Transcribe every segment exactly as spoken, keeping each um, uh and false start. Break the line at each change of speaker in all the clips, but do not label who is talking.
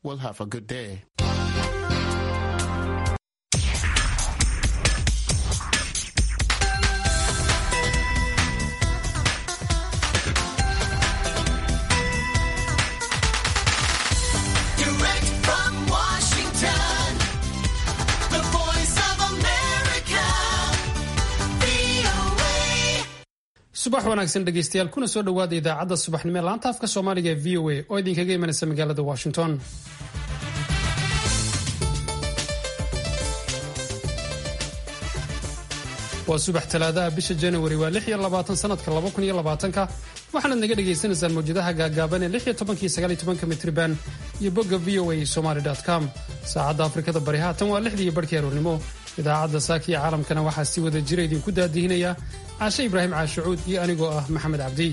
We'll have a good day.
Direct from Washington, the voice of America, V O A.
subax wanaagsan dhegeystayaal kuna soo dhawaada idaacadda subaxnimo ee laanta afka Soomaaliga ee V O A oo idinkaga imanaysa magaalada Washington. waa subax talaadaha bisha January waa lix iyo labaatan sanadka laba kun iyo labaatanka waxaana naga dhageysanaysaan mowjadaha gaagaaban ee lix iyo toban iyo sagaal iyo toban mitirban iyo bogga v o a somali dot com. saacadda Afrikada Bari haatan waa lixdii barkii aroornimo. idaacadda saaka iyo caalamkana waxaa si wada jira idinku daadihinaya Caashe Ibraahim Caashucuud iyo anigoo ah Maxamed Cabdi.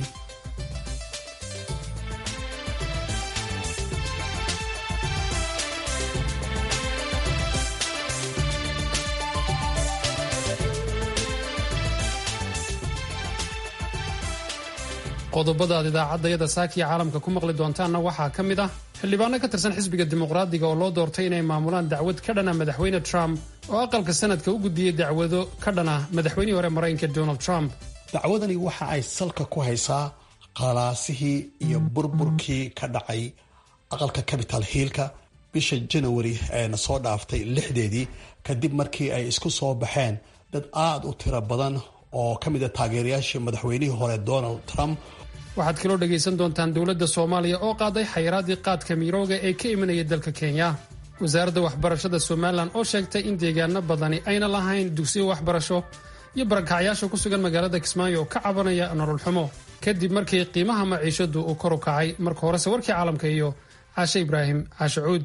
qodobada aad idaacadayada saakiya caalamka ku maqli doontaanna waxaa ka mid ah xildhibaano ka tirsan xisbiga dimuqraadiga oo loo doortay inay maamulaan dacwad ka dhana madaxweyne Trump oo aqalka sanadka u gudbiyey dacwado ka dhana madaxweynihii hore Mareykanka Donald Trump.
dacwadani waxa ay salka ku haysaa qalaasihii iyo burburkii ka dhacay aqalka Capitol Hill-ka bisha January ee soo dhaaftay lixdeedii kadib markii ay isku soo baxeen dad aad u tiro badan oo ka mid ah taageerayaashii madaxweynihii hore Donald Trump.
waxaad kaloo dhagaysan doontaan dowladda Soomaaliya oo qaaday xayiraadii qaadka mirooga ee ka imanaya dalka Kenya. wasaaradda waxbarashada Somaliland oo sheegtay in deegaano badani ayna lahayn dugsiyo waxbarasho iyo barakacyaasha ku sugan magaalada Kismaayo oo ka cabanaya nolol xumo kadib markii qiimaha maciishadu uu kor u kacay. marka hore warkii caalamka iyo Caashe Ibraahim Caashucuud.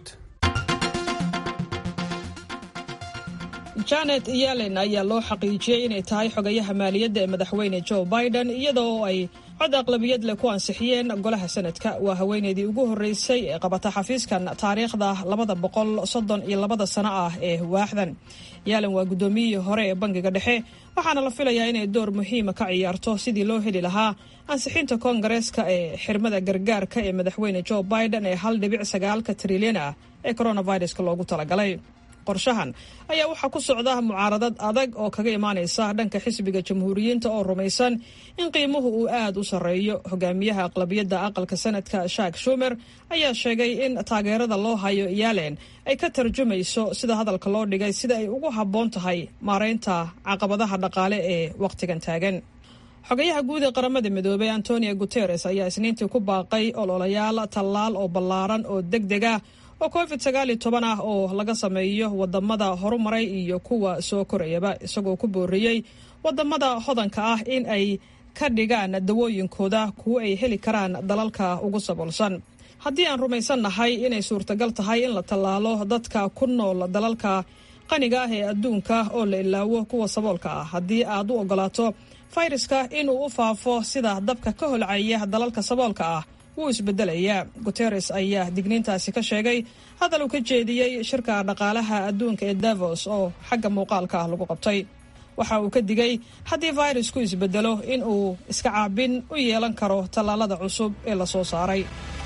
Janet Yellen ayaa loo xaqiijiyay inay tahay xogayaha maaliyadda ee madaxweyne Joe Biden iyadoo ay cod aqlabiyad leh ku ansixiyeen golaha sanadka. waa haweeneydii ugu horeysay ee qabata xafiiskan taariikhda labada boqol soddon iyo labada sano ah ee waaxdan. Yellen waa gudoomiyihii hore ee bangiga dhexe waxaana la filayaa inay door muhiima ka ciyaarto sidii loo heli lahaa ansixinta koongareeska ee xirmada gargaarka ee madaxweyne Joe Biden ee hal dhibic sagaalka trilyan ah ee coronaviruska loogu talagalay. qorshahan ayaa waxaa ku socda mucaaradad adag oo kaga imaanaysa dhanka xisbiga jamhuuriyiinta oo rumaysan in qiimuhu uu aad u sarreeyo. hogaamiyaha aqlabiyadda aqalka sanadka Chuck Schumer ayaa sheegay in taageerada loo hayo Yellen ay ka tarjumayso sida hadalka loo dhigay sida ay ugu habboon tahay maareynta caqabadaha dhaqaale ee waqtigan taagan. xogayaha guud ee qaramada midoobay Antonio Guterres ayaa isniintii ku baaqay ololayaal tallaal oo ballaaran oo degdeg ah oo covid sagaal iyo toban ah oo laga sameeyo wadamada horumaray iyo kuwa soo korayaba, isagoo ku booriyey wadamada hodanka ah in ay ka dhigaan dawooyinkooda kuwa ay heli karaan dalalka ugu saboolsan. haddii aan rumaysannahay inay suurtagal tahay in la tallaalo dadka ku nool dalalka qaniga ah ee adduunka oo la ilaawo kuwa saboolka ah, haddii aad u ogolaato fayraska inuu u faafo sida dabka ka holcaya dalalka saboolka ah wuu isbedelayaa. Guterres ayaa digniintaasi ka sheegay hadal uu ka jeediyey shirka dhaqaalaha adduunka ee Davos oo xagga muuqaalka ah lagu qabtay. waxa uu ka digay haddii fayrasku isbedelo in uu iska caabin u yeelan karo tallaalada cusub ee la soo saaray.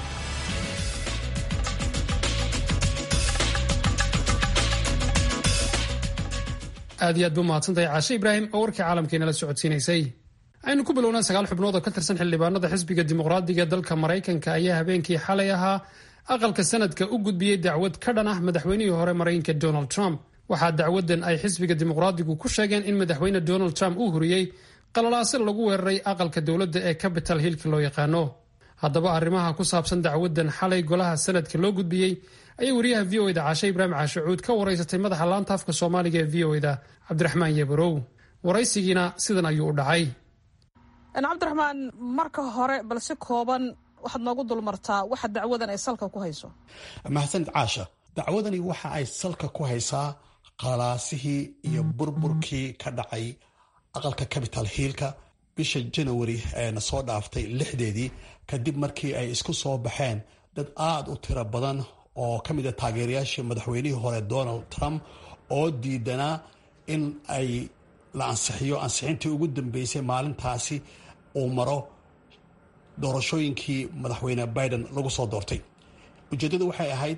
aad iyo aad buu mahadsantahay Caashe Ibraahim oo warkii caalamkeena la socodsiinaysay. aynu ku bilownaa sagaal xubnood oo ka tirsan xildhibaanada xisbiga dimuqraadiga dalka Mareykanka ayaa habeenkii xalay ahaa aqalka sanadka u gudbiyey dacwad ka dhan ah madaxweynihii hore Mareykanka Donald Trump. waxaa dacwadan ay xisbiga dimuqraadigu ku sheegeen in madaxweyne Donald Trump uu huriyey qalalaase lagu weeraray aqalka dowladda ee Capitol Hill-ka loo yaqaano. haddaba arrimaha ku saabsan dacwadan xalay golaha sanadka loo gudbiyey ayay wariyaha V O A da Caashe Ibraahim Caashucuud ka wareysatay madaxa laanta afka Soomaaliga ee V O A da Cabdiraxmaan Yabarow. waraysigiina sidan ayuu u dhacay.
cabdiraxmaan, marka hore bal si kooban waxaad noogu dulmartaa waxa dacwadan ay salka ku hayso.
mahadsanid Caasha. dacwadani waxa ay salka ku haysaa qalaasihii iyo burburkii ka dhacay aqalka Capitol Hill-ka bisha January ee soo dhaaftay lixdeedii kadib markii ay isku soo baxeen dad aad u tiro badan oo ka mid ah taageerayaashii madaxweynihii hore Donald Trump oo diidanaa in ay la ansixiyo ansixintii ugu dambeysay maalintaasi uu maro doorashooyinkii madaxweyne Biden lagu soo doortay. ujeedadu waxay ahayd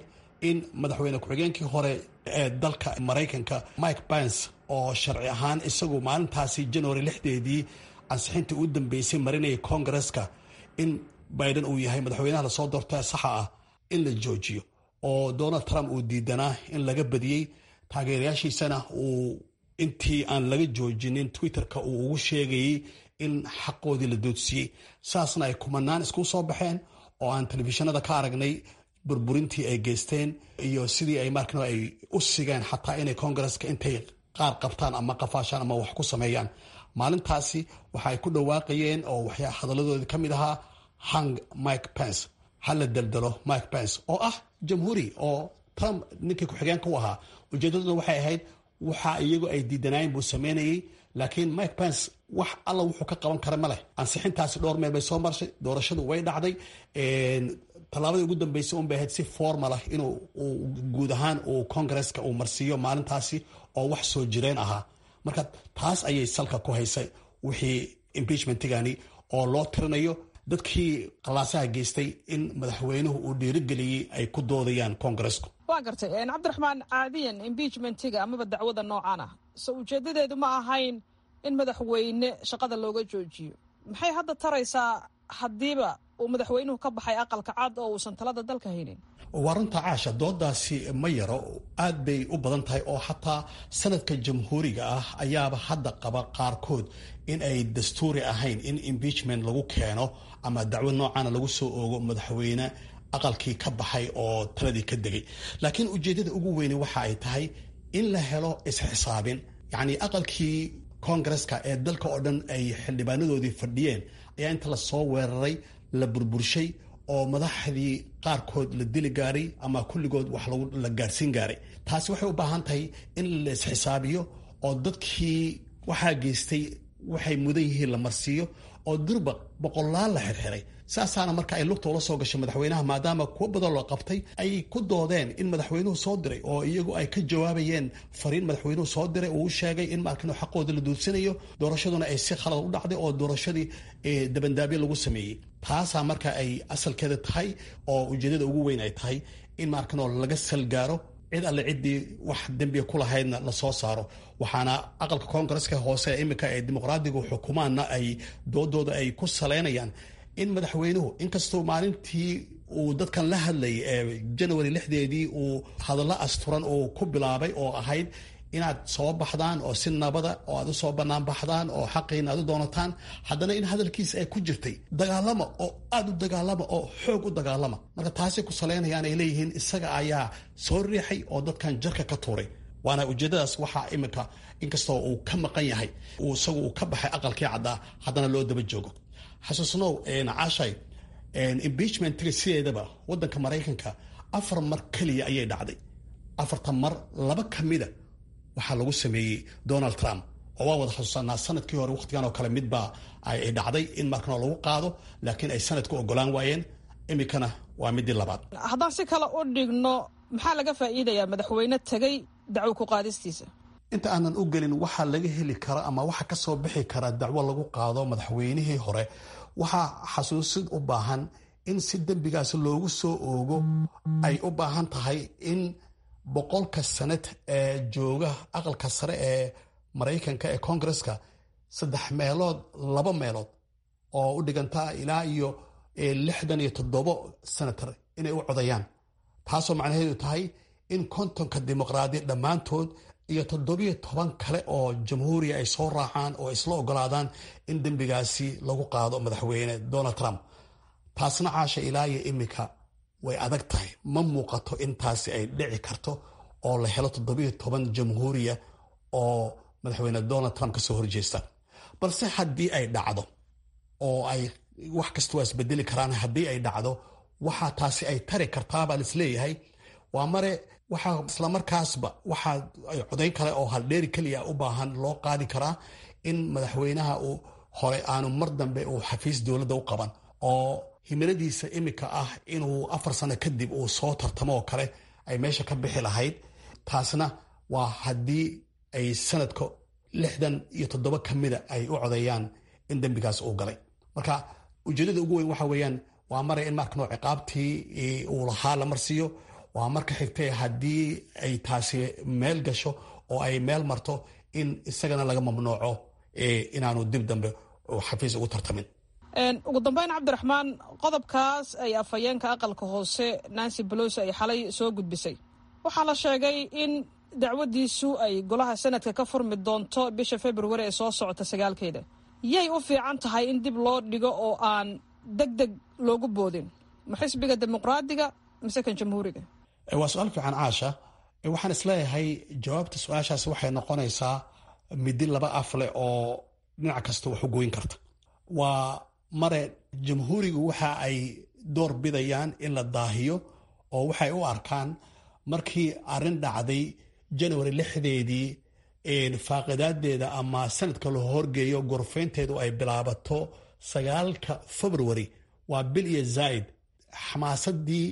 in madaxweyne ku-xigeenkii hore ee dalka maraykanka Mike Pence oo sharci ahaan isagu maalintaasi January lixdeedii ansixintii u dambeysay marinaya Congress-ka in Biden uu yahay madaxweynaha la soo doortay saxa ah in la joojiyo oo Donald Trump uu diidanaa in laga badiyay taageerayaashiisana uu intii aan laga joojinin Twitter-ka uu ugu sheegayay in xaqoodii la doodsiiyey saasna ay kumanaan isku soo baxeen oo aan telefishinada ka aragnay burburintii ay geysteen iyo sidii ay markano ay u sigeen xataa inay Congress-ka intay qaar qabtaan ama qafaashaan ama wax ku sameeyaan maalintaasi waxa ay ku dhawaaqayeen oo waxya hadalladoodii ka mid ahaa hang Mike Pence hala daldalo Mike Pence oo ah jamhuuri oo Trump ninkii ku-xigeenka u ahaa ujeedadooda waxay ahayd waxa iyagu ay diidanayeen buu sameynayay laakiin Mike Pence wax alla wuxuu ka qaban kara ma leh ansixintaasi dhowr meel bay soo marshay doorashadu way dhacday tallaabadii ugu dambeysay un bay ahayd si formal ah inuu guud ahaan uu Congress-ka uu marsiiyo maalintaasi oo wax soo jireen ahaa marka taas ayay salka ku haysay wixii impeachmentigani oo loo tirinayo dadkii qalaasaha geystay in madaxweynuhu uu dhiirigeliyey ay ku doodayaan Congress-ku
waa gartay cabdiraxmaan caadiyan impeachmentiga amaba dacwada noocan ah soo ujeedadeedu ma ahayn in madaxweyne shaqada looga joojiyo maxay hadda taraysaa haddiiba uu madaxweynuhu ka baxay aqalka cad oo uusan talada dalka haynin
waa runta caasha doodaasi ma yaro aad bay u badan tahay oo xataa sanadka jamhuuriga ah ayaaba hadda qaba qaarkood in ay dastuuri ahayn in impeachment lagu keeno ama dacwad noocaana lagu soo oogo madaxweyne aqalkii ka baxay oo taladii ka degay laakiin ujeedada ugu weyni waxa ay tahay in la helo isxisaabin yacni aqalkii Congress-ka ee dalka oo dhan ay xildhibaanadoodii fadhiyeen ayaa inta la soo weeraray la burburshay oo madaxdii qaarkood la dili gaaray ama kulligood wax la gaarsiin gaaray taasi waxay u baahan tahay in la isxisaabiyo oo dadkii waxaa geystay waxay mudan yihiin la marsiiyo oo durba boqolaal la xirxiray saasaana marka ay lugta ula soo gashay madaxweynaha maadaama kuwa badan loo qabtay ay ku doodeen in madaxweynuhu soo diray oo iyagu ay ka jawaabayeen fariin madaxweynuhu soo diray uu sheegay in markano xaqooda la duudsanayo doorashaduna ay si khalad u dhacday oo doorashadii dabandaabyo lagu sameeyey taasaa marka ay asalkeeda tahay oo ujeedada ugu weyn ay tahay in markano laga salgaaro cid alle ciddii wax dembiga ku lahaydna la soo saaro waxaana aqalka Congress-ka hoose imika ee dimuqraadigu xukumaanna ay doodooda ay ku saleynayaan in madaxweynuhu inkastoo maalintii uu dadkan la hadlayay ee January lixdeedii uu hadallo asturan oo ku bilaabay oo ahayd inaad soo baxdaan oo si nabada oo aad u soo bannaan baxdaan oo xaqiina aad u doonataan haddana in hadalkiisa ay ku jirtay dagaalama oo aad u dagaalama oo xoog u dagaalama marka taasi ku saleynayaan ay leeyihiin isaga ayaa soo riixay oo dadkan jarka ka tuuray waana ujeedadaas waxaa imika inkastoo uu ka maqan yahay uu isagu uu ka baxay aqalkii caddaa haddana loo daba joogo xasuusnow caashay impeachmentiga sideedaba waddanka maraykanka afar mar keliya ayay dhacday afartan mar laba ka mida waxaa lagu sameeyey Donald Trump oo waa wada xasuusanaa sanadkii hore waqtigan oo kale midbaa ay dhacday in markano lagu qaado laakiin ay sanadku ogolaan waayeen imikana waa midii labaad
haddaan si kale u dhigno maxaa laga faa'iidayaa madaxweyne tagay dacwo ku qaadistiisa
inta aanan u gelin waxaa laga heli kara ama waxa ka soo bixi kara dacwo lagu qaado madaxweynihii hore waxaa xasuusid u baahan in si dembigaas loogu soo oogo ay u baahan tahay in boqolka sanad ee jooga aqalka sare ee Maraykanka ee Congress-ka saddex meelood laba meelood oo u dhiganta ilaa iyo lixdan iyo toddoba senator inay u codayaan taasoo macnaheedu tahay in kontonka dimuqraadi dhammaantood iyo toddobiyo toban kale oo jamhuuriya ay soo raacaan oo isla ogolaadaan in dembigaasi lagu qaado madaxweyne Donald Trump taasna caasha ilaa iyo imika way adag tahay ma muuqato intaasi ay dhici karto oo la helo toddobiyo toban jamhuuriya oo madaxweyne Donald Trump ka soo horjeesta balse haddii ay dhacdo oo ay wax kasta waa isbedeli karaan haddii ay dhacdo waxa taasi ay tari kartaa baa isleeyahay waa mare waxa isla markaasba waxa ay codayn kale oo haldheeri kaliya u baahan loo qaadi karaa in madaxweynaha uu hore aanu mar dambe uu xafiis dowladda u qaban oo himiladiisa imika ah inuu afar sano kadib uu soo tartamo oo kale ay meesha ka bixi lahayd taasna waa haddii ay sanadka lixdan iyo toddoba ka mida ay u codeeyaan in dembigaas uu galay marka ujeedada ugu weyn waxa weeyaan waa maray in markano ciqaabtii uu lahaa la marsiiyo waa marka xigtay haddii ay taasi meel gasho oo ay meel marto in isagana laga mamnuuco inaanu dib dambe xafiis ugu tartamin.
ugu dambeyn cabdiraxmaan, qodobkaas ay afhayeenka aqalka hoose Nancy Pelosi ay xalay soo gudbisay waxaa la sheegay in dacwadiisu ay golaha sanadka ka furmi doonto bisha February ee soo socota sagaalkeeda. yay u fiican tahay in dib loo dhigo oo aan degdeg loogu boodin ma xisbiga dimuqraadiga mise kan jamhuuriga?
waa su'aal fiican Caasha. waxaan isleeyahay jawaabta su-aashaasi waxay noqonaysaa midi laba afle oo dhinac kasta wax u gooyin karta. waa mare jamhuurigu waxa ay door bidayaan in la daahiyo oo waxay u arkaan markii arrin dhacday January lixdeedii faaqidaadeeda ama sanadka loo horgeeyo gorfeynteedu ay bilaabato sagaalka February waa bil iyo zaid xamaasadii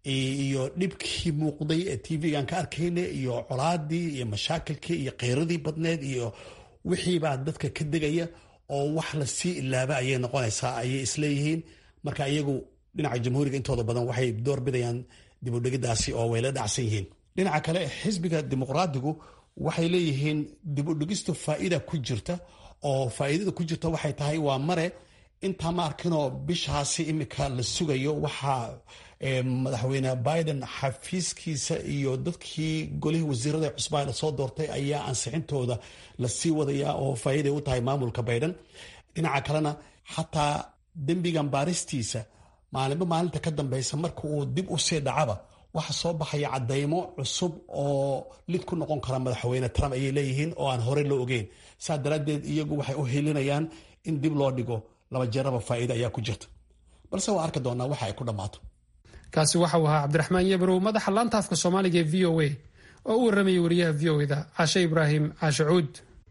iyo dhibkii muuqday ee T V-gan ka arkaynay iyo colaadii iyo mashaakilkii iyo qeyradii badneed iyo wixii baa dadka ka degaya oo wax la sii ilaaba ayay noqonaysaa ayay isleeyihiin. marka iyagu dhinaca jamhuuriga intooda badan waxay door bidayaan dib u dhigidaasi oo way la dhacsan yihiin. dhinaca kale xisbiga dimuqraadigu waxay leeyihiin dib u dhigistu faa'iida ku jirta oo faa'iidada ku jirta waxay tahay waa mare inta ma arkinoo bishaasi imika la sugayo waxaa madaxweyne Biden xafiiskiisa iyo dadkii golihii wasiirada cusbaa la soo doortay ayaa ansixintooda la sii wadaya oo faa'iido u tahay maamulka Biden. dhinaca kalena xataa dembigan baaristiisa maalinba maalinta ka dambaysa marka uu dib u sii dhacaba waxa soo baxaya cadeymo cusub oo lid ku noqon kara madaxweyne Trump ayay leeyihiin oo aan horey loo ogeyn. saa daraaddeed iyagu waxay u helinayaan in dib loo dhigo laba jeeraba faa'iido ayaa ku jirta, balse waa arki doonaa waxa ay ku dhammaato.
kaasi waxa uu ahaa cabdiraxmaan yabrow, madaxa laanta afka soomaaliga ee v o a oo u waramayay wariyaha v o da Caashe Ibraahim Caashe Cuud.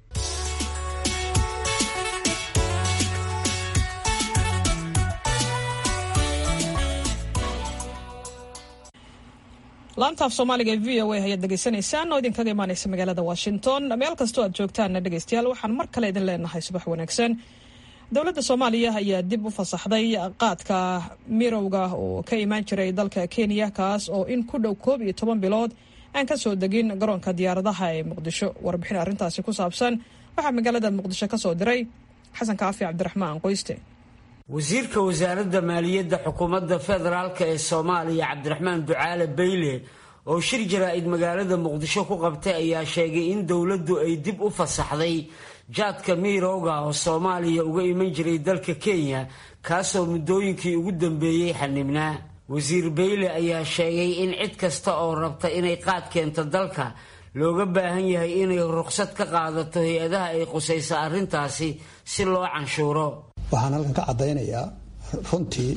laanta af soomaaliga ee v o a ayaad dhegaysanaysaan oo idinkaga imaanaysa magaalada Washington. meel kastoo aad joogtaanna dhegaystayaal waxaan mar kale idin leenahay subax wanaagsan. dowladda Soomaaliya ayaa dib u fasaxday qaadka mirowga oo ka imaan jiray dalka Kenya, kaas oo in ku dhow koob iyo toban bilood aan ka soo degin garoonka diyaaradaha ee Muqdisho. warbixin arrintaasi ku saabsan waxaa magaalada Muqdisho ka soo diray Xasan Kaafi Cabdiraxmaan Qoyste.
wasiirka wasaaradda maaliyadda xukuumadda federaalka ee Soomaaliya Cabdiraxmaan Ducaale Bayle oo shir jaraa'id magaalada Muqdisho ku qabtay ayaa sheegay in dowladdu ay dib u fasaxday jaadka mirowga oo Soomaaliya uga iman jiray dalka Kenya, kaasoo muddooyinkii ugu dambeeyay xanibnaa. wasiir Bayle ayaa sheegay in cid kasta oo rabta inay qaad keento dalka looga baahan yahay inay ruqsad ka qaadato hay-adaha ay qusayso arrintaasi si loo canshuuro.
waxaan halkan ka caddaynayaa runtii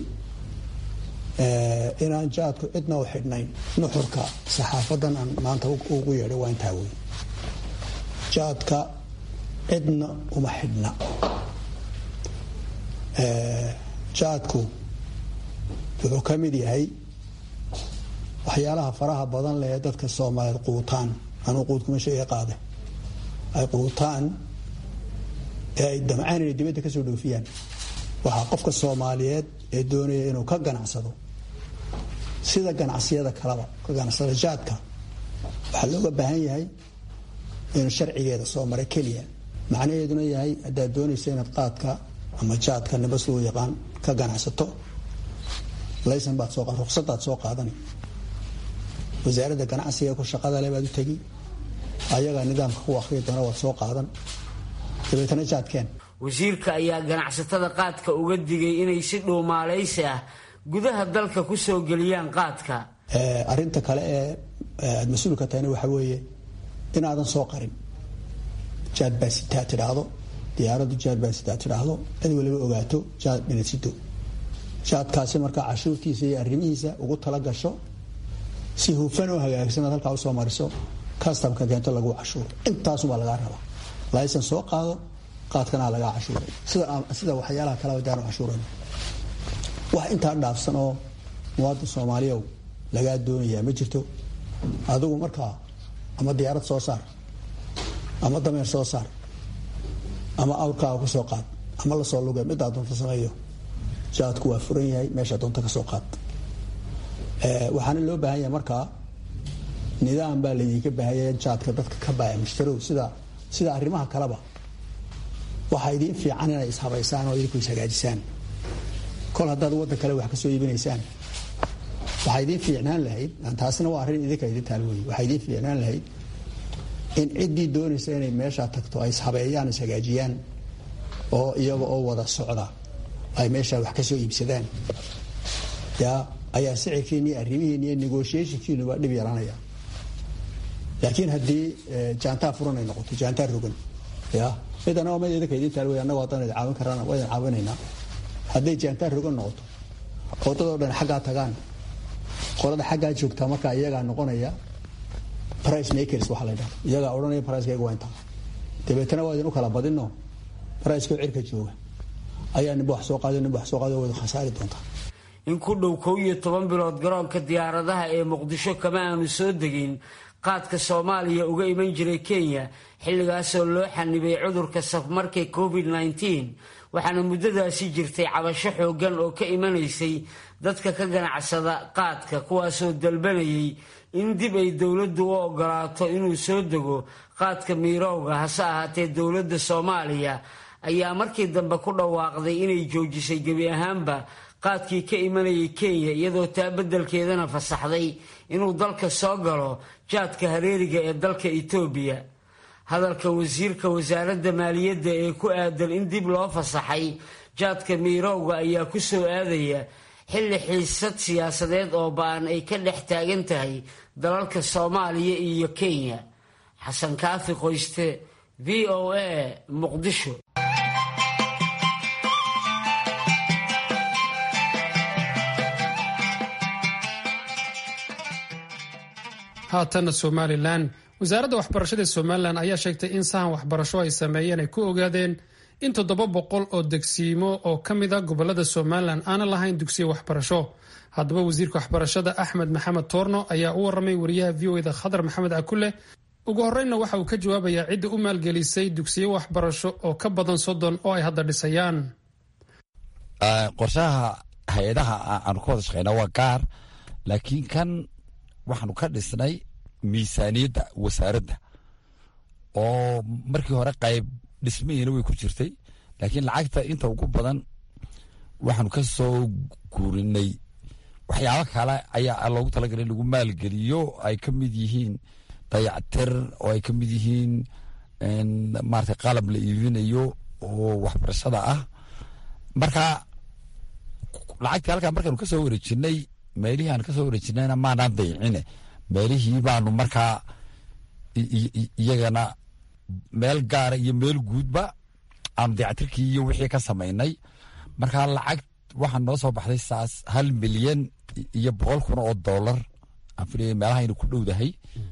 inaan jaadku cidna u xidhnayn. nuxurka saxaafadan aan maanta ugu yeedhay waa intaa wey. jaadka cidna uma xidhna. jaadku wuxuu ka mid yahay waxyaalaha faraha badan leh ee dadka Soomaaliyeed quutaan. anuu quudkuma sheegay qaade ay quutaan ee ay damcaan inay dibadda ka soo dhoofiyaan. waxaa qofka Soomaaliyeed ee doonaya inuu ka ganacsado sida ganacsiyada kaleba ka ganacsada jaadka waxaa looga baahan yahay inuu sharcigeeda soo maray keliya. macnaheeduna yahay haddaad doonaysa inaad qaadka ama jaadka nabas loo yaqaan ka ganacsato laysan baad soo qaadan, ruqsadaad soo qaadani. wasaaradda ganacsiga ku shaqada leh baad u tegi, ayagaa nidaamka ku akhriya doona waad soo qaadan dabeetana jaadkeen.
wasiirka ayaa ganacsatada qaadka uga digay inay si dhuumaalaysi ah gudaha dalka ku soo geliyaan qaadka.
arrinta kale ee aad mas-uulka tahayna waxa weeye inaadan soo qarin. jaad baa sitaa tidhaahdo, diyaaraddu jaad baa sitaa tidhaahdo, cid waliba ogaato jaad inaad sido. jaadkaasi markaa cashuurtiisa iyo arrimihiisa ugu tala gasho si hufan oo hagaagsan aad halkaa usoo mariso, kastamka keento lagu cashuuro. intaasubaa lagaa rabaa. laysan soo qaado, qaadkana lagaa cashuuray sida sida waxyaalaha kale wadaan cashuuran. wax intaa dhaafsan oo muwaadin Soomaaliyeed lagaa doonayaa ma jirto. adigu markaa ama diyaarad soo saar ama dameer soo saar ama awrkaa ku soo qaad ama la soo lugay mid aad doonto sameeyo. jaadku waa furan yahay, meesha doonto ka soo qaad. ee waxaana loo baahan yahay markaa nidaam baa laydinka baahaya jaadka dadka ka baaya mushtarow sida sida arrimaha kaleba waxaa idiin fiican inay ishabaysaan oo idinku ishagaajisaan kol haddaad waddan kale wax ka soo iibinaysaan waxaa idiin fiicnaan lahayd taasina waa arrin idinka idin taal weeye waxaa idiin fiicnaan lahayd in ciddii doonaysa inay meeshaa tagto ay ishabeeyaan ishagaajiyaan oo iyaga oo wada socda ay meeshaa wax ka soo iibsadaan yaa ayaa sicirkiini arrimihiini iyo negotiationkiinu waa dhib yaraanaya laakiin haddii jaantaa furan ay noqoto jaantaa rogan ya midana waa mid idinka idin taal wey annagu haddaan idin caawin karana waa idin caawinaynaa hadday jaantaa rogan noqoto wadadoo dhan xaggaa tagaan qolada xaggaa joogtaa markaa iyagaa noqonaya price makers waxaa la ydhaha iyagaa odhanaya pricekayga waa intaa dabeetana waa idin u kala badinno pricekoo cirka jooga ayaa ninba wax soo qaado ninba wax soo qaado wada khasaari doontaa
in ku dhow kow iyo toban bilood garoonka diyaaradaha ee muqdisho kama aanu soo degin qaadka soomaaliya uga iman jiray kenya xilligaasoo loo xanibay cudurka safmarka covid nneteen waxaana muddadaasi jirtay cabasho xooggan oo ka imanaysay dadka ka ganacsada qaadka kuwaasoo dalbanayay in dib ay dowladdu u ogolaato inuu soo dego qaadka miirowga hase ahaatee dowladda soomaaliya ayaa markii dambe ku dhawaaqday inay joojisay gebi ahaanba qaadkii ka imanayay kenya iyadoo taa beddelkeedana fasaxday inuu dalka soo galo jaadka hareeriga ee dalka etoobiya hadalka wasiirka wasaaradda maaliyadda ee ku aadan in dib loo fasaxay jaadka miirowga ayaa ku soo aadaya xilli xiisad siyaasadeed oo ba-an ay ka dhex taagan tahay dalalka soomaaliya iyo kenya xasan kaafi qoyste v o a muqdisho
haatana somalilan wasaaradda waxbarashada somalilan ayaa sheegtay in sahan waxbarasho ay sameeyeen ay ku ogaadeen in toddoba boqol oo degsiimo oo ka mid a gobolada somalilan aanan lahayn dugsiyo waxbarasho haddaba wasiirka waxbarashada axmed maxamed toorno ayaa u waramay wariyaha v o eda khadar maxamed cakule ugu horreynna waxa uu ka jawaabayaa cidda u maalgelisay dugsiyo waxbarasho oo ka badan soddon oo ay hadda dhisayaan
qorshaha hay-adaha aanu ka wada shaqeyna waa gaar laakiin kan waxaanu ka dhisnay miisaaniyadda wasaaradda oo markii hore qayb dhismahiina way ku jirtay laakiin lacagta inta ugu badan waxaanu ka soo guurinay waxyaabo kale ayaa loogu talagalay in lagu maalgeliyo ay ka mid yihiin dayactir oo ay ka mid yihiin maarata qalab la iibinayo oo waxbarashada ah marka lacagtii halkaa markaanu ka soo wareejinay meelihii aan ka soo wareejinayna maanaan dayicine meelihii baanu markaa iyagana meel gaara iyo meel guudba aanu dayactirkii iyo wixii ka samaynay markaa lacag waxaa noo soo baxday saas hal milyan iyo boqol kun oo dollar aan filaya meelaha aynu ku dhowdahay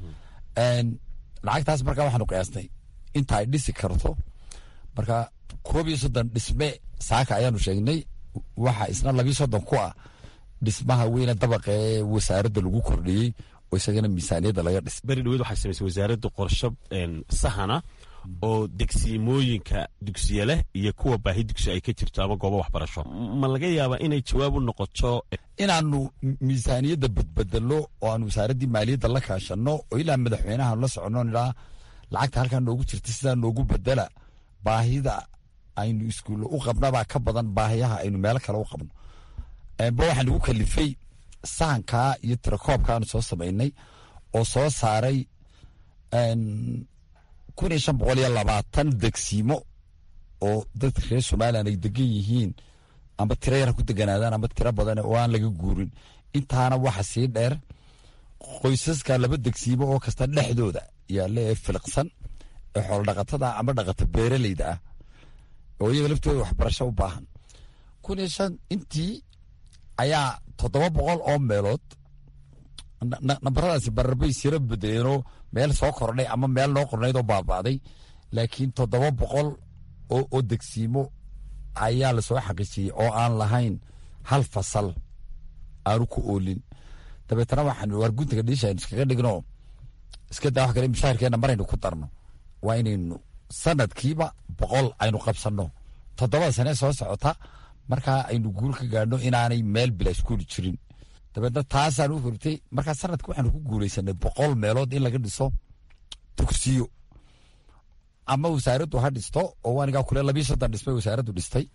lacagtaas markaa waxaanu qiyaasnay inta ay dhisi karto marka koob iyo soddon dhisme saaka ayaanu sheegnay waxa isna labiyo soddon ku ah dhismaha weyne dabaqa ee wasaaradda lagu kordhiyey oo isagana miisaaniyadda laga dhis
beri dhaweed waxay samaysay wasaaradda qorsho sahana oo degsiimooyinka dugsiye leh iyo kuwa baahi dugsi ay ka jirto ama goobo waxbarasho ma laga yaabaa inay jawaab u noqoto
inaanu miisaaniyadda badbedelo oo aanu wasaaraddii maaliyadda la kaashanno oo ilaa madaxweynaha la soconno nidhaa lacagta halkaa noogu jirta sidaa noogu bedela baahida aynu iskuulle u qabnabaa ka badan baahiyaha aynu meelo kale u qabno ba waxaa nagu kalifay sahankaa iyo tirakoobkaanu soo samaynay oo soo saaray kun iyo shan boqol iyo labaatan degsiimo oo dadka reer somalilan ay degan yihiin amba tiro yar ha ku deganaadaan amba tiro badan oo aan laga guurin intaana waxa sii dheer qoysaska laba degsiimo oo kasta dhexdooda yaalla ee filiqsan ee xoolodhaqatada amba dhaqata beeraleyda ah oo iyaga laftooda waxbarasho u baahan kun iyo shan intii ayaa toddoba boqol oo meelood nambaradaasi bararbay sira bedeleenoo meel soo kordhay ama meel noo qornayd oo baaba'day laakiin toddoba boqol oo degsiimo ayaa lasoo xaqiijiyey oo aan lahayn hal fasal aanu ku oolin dabeetana waxaan waar guntiga dhiisha aynu iskaga dhigno iska daa wax kale mishaarkeena maraynu ku darno waa inaynu sanadkiiba boqol aynu qabsanno toddobada sane soo socota markaa aynu guul ka gaadhno inaanay meel bila iskuuli jirin dabeedna taasaan u hortay markaa sanadka waxaanu ku guulaysanay boqol meelood in laga dhiso dugsiyo ama wasaaraddu ha dhisto oo anigaa kule labiyo soddon dhismay wasaaraddu dhistay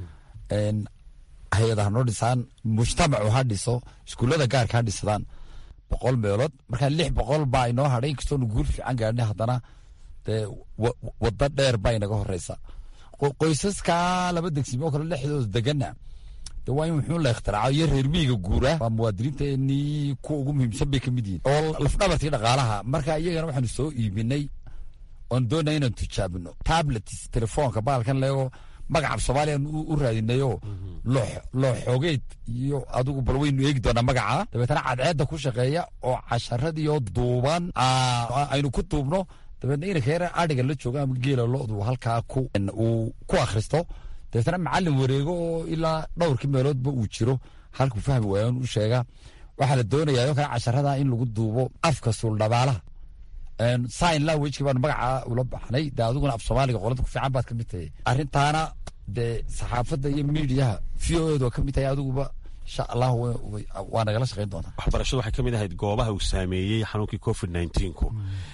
hay-adaha noo dhisaan mujtamacu ha dhiso iskuullada gaarka ha dhisadaan boqol meelood markaa lix boqol baa inoo hadhay inkastoonu guul fiican gaadhnay haddana dee waddo dheer baa inaga horeysa qoysaska laba degsimoo kale dhexdooda degana de waa in wuxuu la ikhtiraco iyo reer miyiga guura waa muwaadiniinteenii kuwa ugu muhiimsan bay ka mid yihiin oo lafdhabartii dhaqaalaha marka iyagana waxaanu soo iibinay oon doonaya inaan tijaabino tablets telefoonka baalkan leego magaca soomaaliyan u raadinayo loo xoogeed iyo adigu bal waynu eegi doonaa magaca dabeetana cadceedda ku shaqeeya oo casharadiioo duuban aynu ku duubno dabeetna inanka yar adhiga la joogo ama geela lo-du halkaa uu ku akhristo dabeetana macallin wareego oo ilaa dhowrkii meeloodba uu jiro halkuu fahmi waayaan u sheega waxaa la doonayaa oo kale casharada in lagu duubo afka suuldhabaalaha sign languageki baanu magaca ula baxnay de adiguna af soomaaliga qolada ku fiican baad ka mid tahay arrintaana dee saxaafadda iyo miidiyaha v o eed waa ka mid tahay adiguba insha allah waa nagala shaqayn doontaa
waxbarashadu waxay ka mid ahayd goobaha uu saameeyey xanuunkii covid nineteenku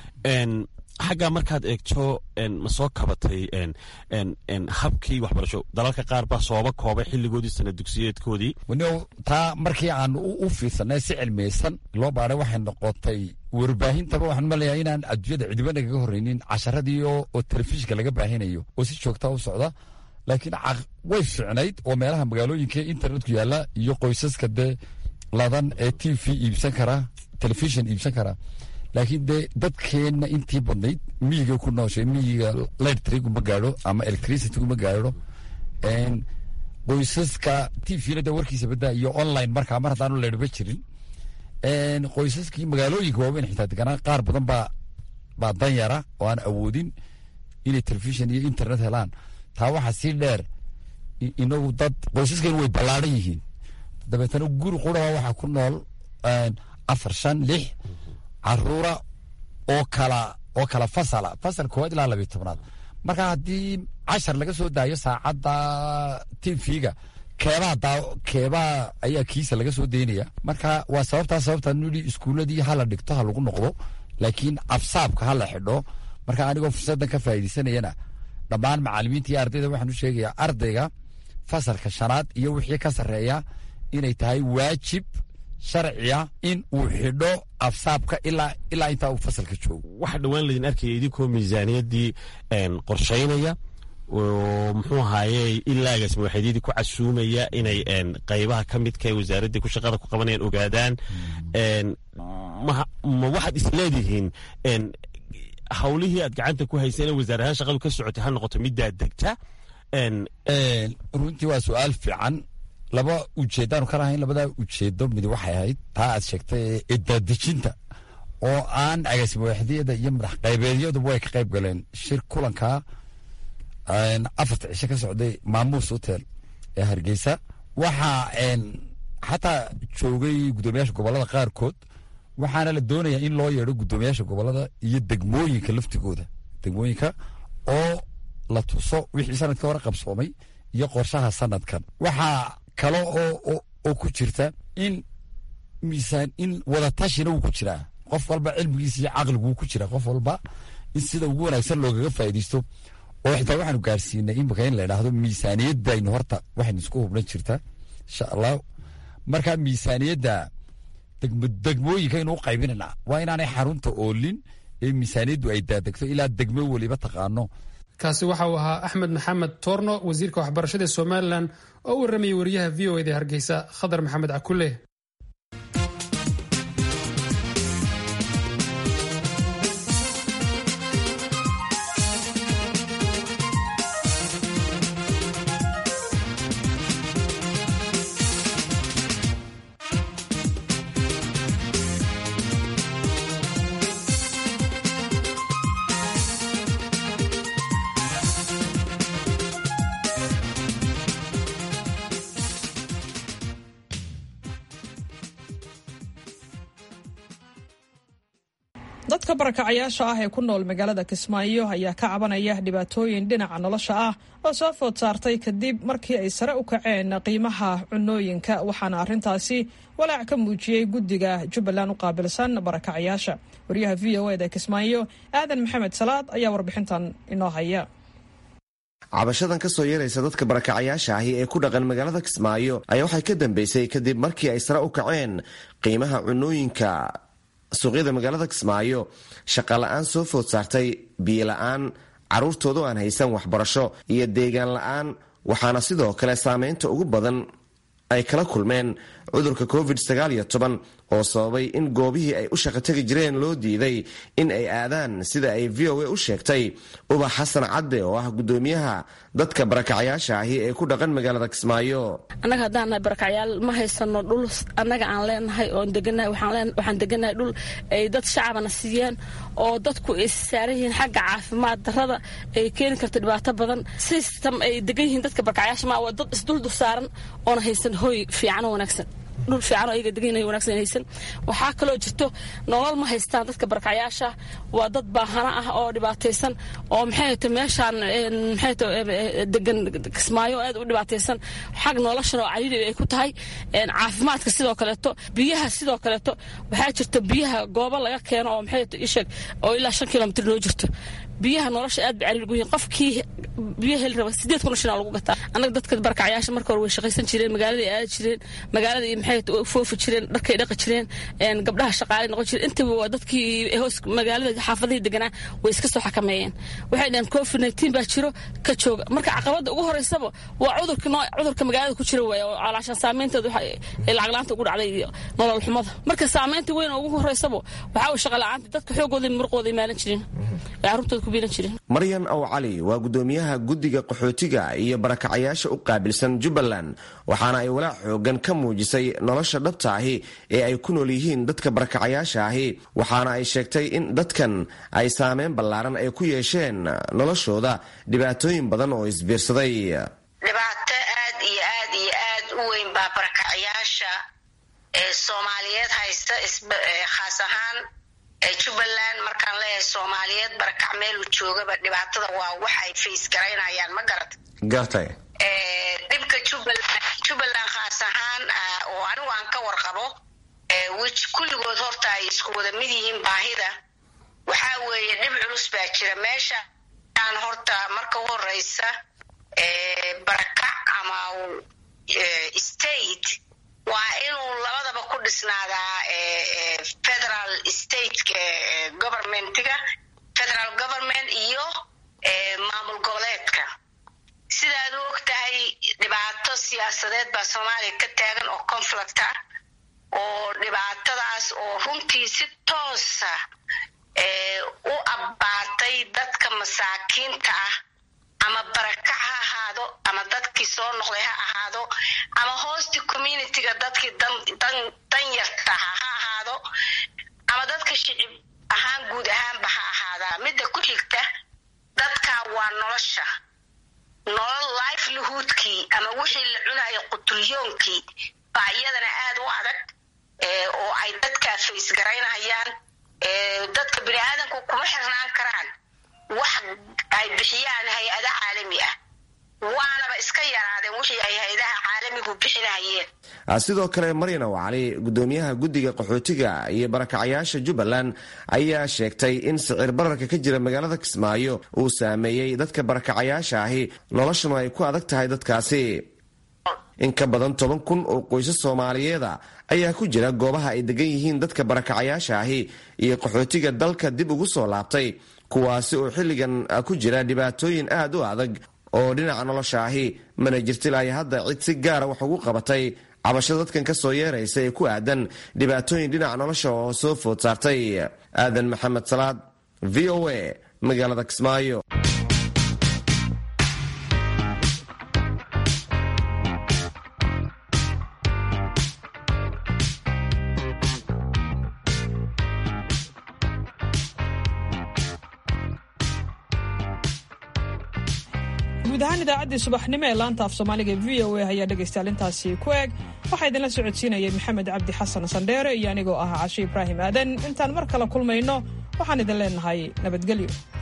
xaggaa markaad eegto ma soo kabatay habkii waxbarasho dalalka qaar baa sooba koobay xilligoodii sana dugsiyeedkoodii
wano taa markii aan u fiirsanay si cilmiyeysan loo baaray waxay noqotay warbaahintaba waxaan maleeyaa inaan adduunyada cidiba nagaga horreynin casharadii oo telefishinka laga baahinayo oo si joogtaa u socda laakiin way fiicnayd oo meelaha magaalooyinka internetku yaalla iyo qoysaska dee ladan ee t v iibsan karaa telefishin iibsan karaa laakiin dee dadkeenna intii badnayd miyiga ku nooshay miyiga lightriguma gaadho ama electricityguma gaadho qoysaska t v-na dee warkiisa baddaa iyo online markaa mar haddaanu leedhba jirin qoysaskii magaalooyinka waaweyn xitaa deganaa qaar badan baa baa danyara oo aan awoodin inay telefishin iyo internet helaan taa waxaa sii dheer inagu dad qoysaskeenu way ballaadhan yihiin dabeetana guri quraba waxaa ku nool afar shan lix caruura oo kala oo kala fasala fasal koowaad ilaa labiyo tobnaad marka haddii cashar laga soo daayo saacadda t v-ga keebaa daa keebaa ayaa kiisa laga soo daynaya marka waa sababtaa sababtaa nidhi iskuuladii hala dhigto ha lagu noqdo laakiin afsaabka ha la xidho marka anigoo fursaddan ka faa'iidaysanayana dhammaan macallimiinta iyo ardayda waxaan u sheegayaa ardayga fasalka shanaad iyo wixii ka sarreeya inay tahay waajib sharciya in uu xidho afsaabka ilaa ilaa intaa uu fasalka joogo
waxa dhowaan laydin arkaya idinkoo miisaaniyaddii qorshaynaya oo muxuu ahaaye ilaagaas madaxeedyadii ku casuumaya inay qaybaha ka midka ee wasaaraddii ku shaqada ku qabanayaan ogaadaan ma waxaad isleedihiin hawlihii aad gacanta ku hayseen ee wasaar ahaan shaqadu ka socotay ha noqoto middaad degta
runtii waa su-aal fiican laba ujeeddaanu ka lahayn labadaa ujeeddo mid waxay ahayd taa aad sheegtay ee daadejinta oo aan agaasimo waaxdiyada iyo madax qaybeedyaduba way ka qayb galeen shir kulankaa afarta cisho ka socday maamuus hotel ee hargeysa waxaa xataa joogay guddoomiyaasha gobollada qaarkood waxaana la doonayaa in loo yeedho guddoomiyaasha gobollada iyo degmooyinka laftigooda degmooyinka oo la tuso wixii sanadkii hore qabsoomay iyo qorshaha sanadkan waxaa kale oo oo ku jirta in miisaan in wadatashina wuu ku jiraa qof walba cilmigiisa iyo caqliguu ku jiraa qof walba in sida ugu wanaagsan loogaga faa'iidaysto oo xitaa waxaanu gaarsiinay imika in la idhaahdo miisaaniyadaynu horta waxaynu isku hubnan jirtaa insha allah markaa miisaaniyadda degmooyinka inuu qaybinana waa inaanay xarunta oolin ee miisaaniyaddu ay daadegto ilaa degmo weliba taqaano
kaasi waxa uu ahaa axmed maxamed toorno wasiirka waxbarashada somalilan oo u warramayay wariyaha v o eda hargeysa khadar maxamed cakule
dadka barakacayaasha ah ee ku nool magaalada Kismaayo ayaa ka cabanaya dhibaatooyin dhinaca nolosha ah oo soo food saartay kadib markii ay sare u kaceen qiimaha cunooyinka waxaana arrintaasi walaac ka muujiyay guddiga Jubbaland u qaabilsan barakacayaasha. wariyaha V O A da Kismaayo Aadan Maxamed Salaad ayaa warbixintan inoo haya.
cabashadan ka soo yeeraysa dadka barakacayaasha ahi ee ku dhaqan magaalada Kismaayo ayaa waxay ka dambeysay kadib markii ay sare u kaceen qiimaha cunooyinka suuqyada magaalada Kismaayo, shaqa la'aan soo food saartay, biyo la'aan, caruurtoodu aan haysan waxbarasho iyo deegaan la'aan, waxaana sidoo kale saameynta ugu badan ay kala kulmeen cudurka covid sagaal iyo toban oo sababay in goobihii ay u shaqo tagi jireen loo diiday in ay aadaan, sida ay V O A u sheegtay Ubax Xasan Cadde oo ah gudoomiyaha dadka barakacayaasha ahi ee ku dhaqan magaalada Kismaayo.
annaga haddaan nahay barakacayaal ma haysano dhul annaga aan leenahay oo deganahay waxaan waxaan deganahay dhul ay dad shacabana siiyeen oo dadku ay saaran yihiin xagga caafimaad darrada ay keeni karto dhibaato badan. system ay degan yihiin dadka barakacayaasha ma waa dad isdul dul saaran oo haysan hoy fiican oo wanaagsan, dhul fiican oo ayaga degan yihiin wanaagsan haysan. waxaa kaloo jirto nolol ma haystaan dadka barakacayaasha, waa dad baahana ah oo dhibaataysan oo maxay tahay meeshaan maxay tahay degan Kismaayo aad u dhibaataysan xag nolosha oo cariiri ay ku tahay. caafimaadka sidoo kaleeto, biyaha sidoo kaleeto, waxaa jirta biyaha goobo laga keeno oo maxay tahay ishag oo ilaa shan kilomitir loo jirto. biyaha nolosha aad bacari ugu yihiin qofkii biyaha heli raba sideed kun oo shilin lagu gataa. annaga dadka barakacayaasha marka hore way shaqaysan jireen, magaalada ay aadi jireen, magaalada iyo maxay tahay foofi jireen, dharkay dhaqi jireen, een gabdhaha shaqaalay noqon jireen. intaba waa dadkii hoos magaalada xaafadaha deganaa way iska soo xakameeyeen. waxay dhaheen covid nineteen baa jiro ka jooga. marka caqabada ugu horeysaba waa cudurka nooc cudurka magaalada ku jira way oo calaashan saameynteedu waxa ay lacag la'aanta ugu dhacday iyo nolol xumada. marka saameynta weyn oo ugu horeysaba waxa uu shaqo la'aanta dadka xoogooda murqooda maalan jireen carruurtooda ku biilan jireen.
Maryan Aw Cali waa gudoomiyaha guddiga qaxootiga iyo barakacayaasha u qaabilsan Jubbaland, waxaana ay walaac xoogan ka muujisay nolosha dhabta ahi ee ay ku nool yihiin dadka barakacayaasha ahi, waxaana ay sheegtay in dadkan ay saameyn ballaaran ay ku yeesheen noloshooda dhibaatooyin badan oo isbiirsaday.
dhibaato aad iyo aad iyo aad u weyn baa barakacayaasha ee Soomaaliyeed haysta, khaas ahaan Jubbaland markaan leeyahay Soomaaliyeed barakac meel u joogaba dhibaatada waa wax ay face garaynayaan ma garad
gartay
ee dhibka Jubbaland Jubbaland khaas ahaan oo anigu aan ka warqabo ee which kulligood horta ay isku wada mid yihiin baahida waxa weeye dhib culus baa jira meesha aan horta marka u horeysa ee barakac ama state waa inuu labadaba ku dhisnaadaa federal state governmentiga federal government iyo maamul goboleedka. sidaad u ogtahay dhibaato siyaasadeed baa Soomaaliya ka taagan oo conflict ah oo dhibaatadaas oo runtii si toos ah u abbaatay dadka masaakiinta ah ama barakac ha ahaado ama dadkii soo noqday ha ahaado ama host community-ga dadkii dan dan dan yarta ha ahaado ama dadka shicib ahaan guud ahaanba ha ahaada. midda ku xigta dadka waa nolosha nolol livelihoodkii ama wixii la cunayo qutulyoonkii baa iyadana aad u adag oo ay dadka face garaynayaan. dadka bini'aadanku kuma xirnaan karaan wax ay bixiyaan hay-ada caalami ah, waanaba iska yaraadeen wixii ay hay-adaha caalamigu bixinayeen.
sidoo kale Maryan Aw Cali gudoomiyaha guddiga qaxootiga iyo barakacayaasha Jubbaland ayaa sheegtay in sicir bararka ka jira magaalada Kismaayo uu saameeyay dadka barakacayaasha ahi, noloshuna ay ku adag tahay dadkaasi. in ka badan toban kun oo qoysas Soomaaliyeeda ayaa ku jira goobaha ay degan yihiin dadka barakacayaasha ahi iyo qaxootiga dalka dib ugu soo laabtay, kuwaasi oo xilligan ku jira dhibaatooyin aad u adag oo dhinaca nolosha ahi. mana jirto ilaa hadda cid si gaara wax ugu qabatay cabashada dadkan ka soo yeeraysa ee ku aadan dhibaatooyin dhinaca nolosha oo soo food saartay. Aadan Maxamed Salaad, V O A, magaalada Kismaayo.
guud ahaan idaacaddii subaxnimo ee laanta af soomaaliga v O A ayaa dhegaystayaal intaasi ku eg. waxaa idinla socodsiinayay maxamed cabdi xasan sandheere iyo anigoo ah Cashe Ibraahim Aadan. intaan mar kale kulmayno waxaan idin leenahay nabadgelyo.